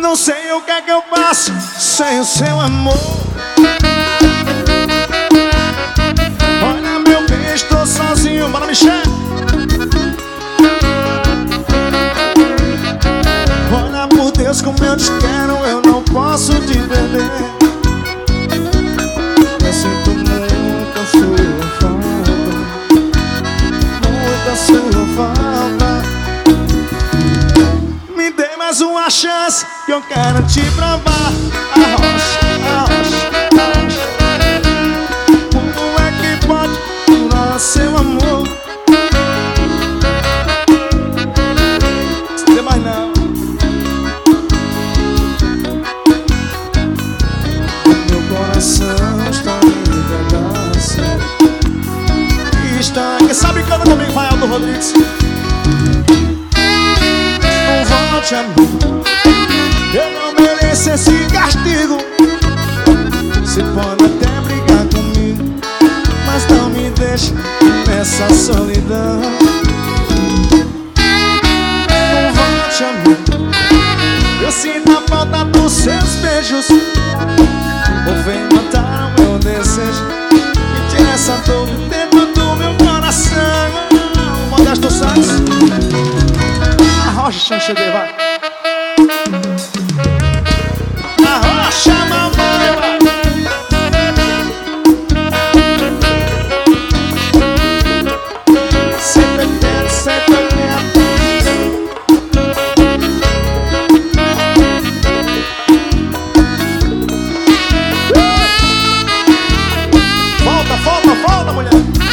Não sei o que é que eu faço sem o seu amor. Olha meu bem, estou sozinho, bora Michel. Olha por Deus como eu te quero, eu não posso te perder. Eu sinto muito a sua falta, muita sua falta. Me dê mais uma chance que eu quero te provar. Arrocha, arrocha, arrocha. Como é que pode durar seu amor? Não tem mais não. Meu coração está em pedaço. Está... Quem sabe canta comigo, vai Aldo Rodrigues. Não volte a mim, eu não mereço esse castigo. Você pode até brigar comigo, mas não me deixe nessa solidão. Não volte a mim, eu sinto a falta dos seus beijos. Ou vem matar o meu desejo e tira essa dor dentro do meu coração. Modesto Santos, arrocha, chanchede, vai. Arrocha, mamãe, vai. Sempre tento, sempre tento. Volta, volta, volta, mulher.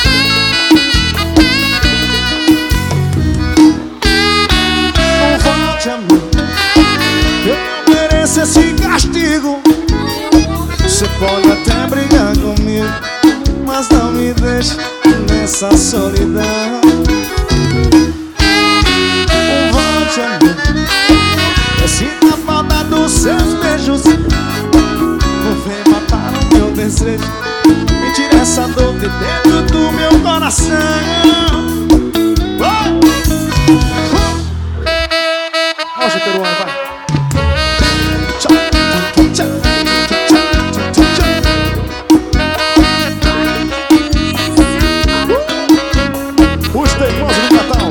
Não volte a mim, eu não mereço esse castigo. Você pode até brigar comigo, mas não me deixe nessa solidão. Não volte a mim, eu sinto a falta dos seus beijos. Não vem matar o meu desejo e tira essa dor de dentro do meu coração. Rocha peruano, vai. Os teimosos do Natal.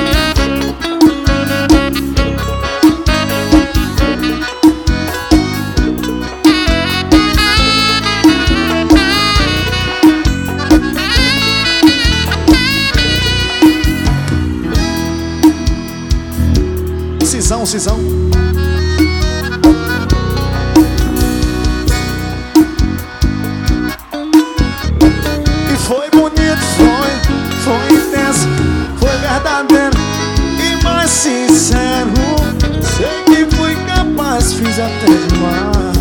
Cisão, cisão. E foi bonito, foi intenso, foi verdadeiro e mais sincero. Sei que fui capaz, fiz até demais.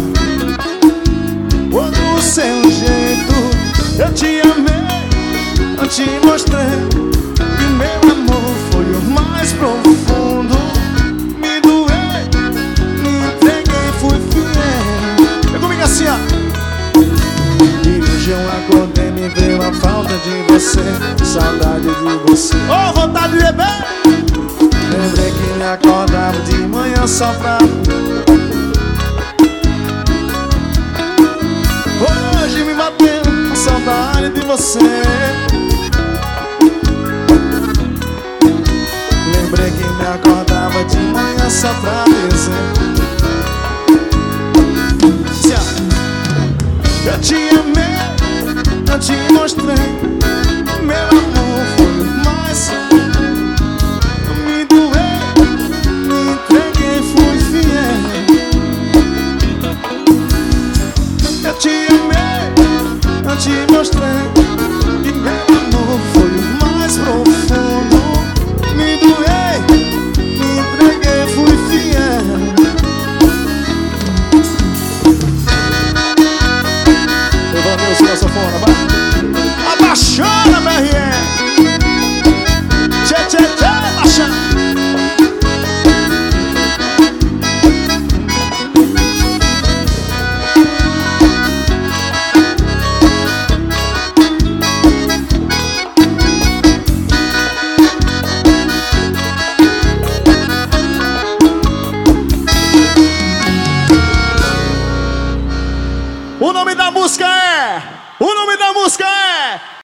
Do seu jeito eu te amei, eu te mostrei que meu amor foi o mais profundo. Me doei, me entreguei, fui fiel. Eu comigo assim, ó. E hoje eu acordei, me veio a falta de você, saudade de você. Oh, vontade de beber. Lembrei que me acordava de manhã só pra... Hoje me bateu a saudade de você. Lembrei que me acordava de manhã só pra dizer: eu te amei, eu te mostrei, meu amor foi o mais. Me doei, me entreguei, fui fiel. Eu te amei, eu te mostrei que meu amor foi o mais profundo. Me doei, me entreguei, fui fiel. música é...